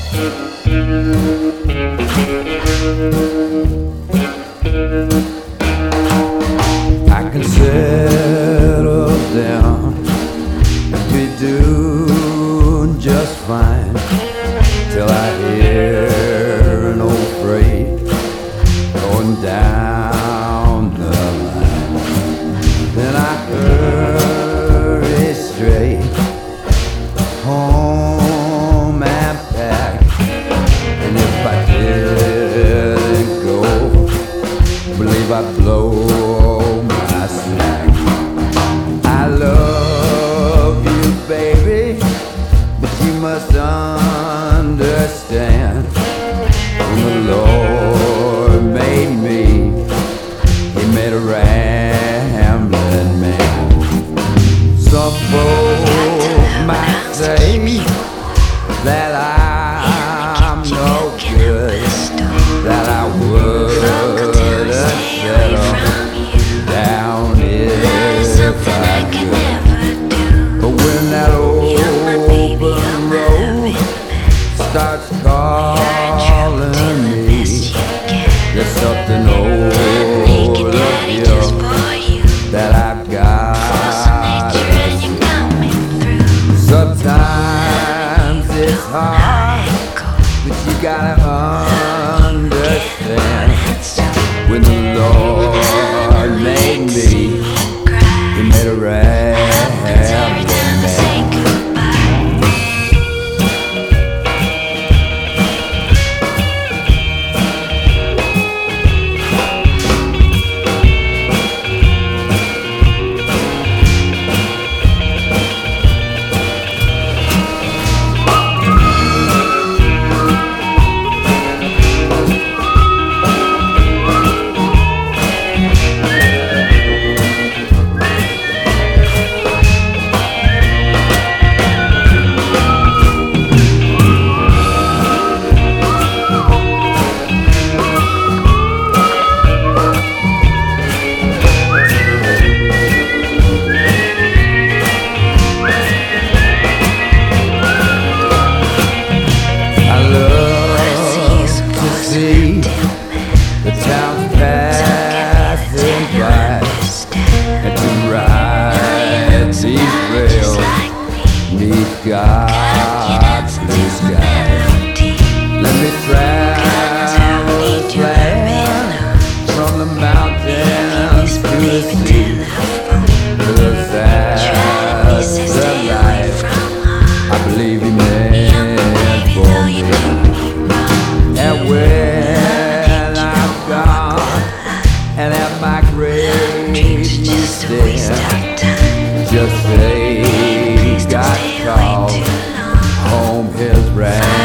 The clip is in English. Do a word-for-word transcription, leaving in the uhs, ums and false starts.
I can settle down and be doing just fine till I hear an old freight going down the line. Then I hurry straight home and back, and if I didn't go, believe I'd blow my slack. I love you, baby, but you must understand, when the Lord made me, He made a rambling man. Some folks might say that I'm no good, that I wouldn't settle down if I could. But when that open road starts calling me, there's something over you that I've got. Sometimes it's hard, but you gotta understand, when the Lord made me, He made a rambling man. The town's passing by, and to ride these rails neath God's blue sky. Let me travel this land, from the mountains to the sea, 'cause that's the life I believe He meant for me. And when I'm gone, and at my grave you stand, just say God called home His wrath.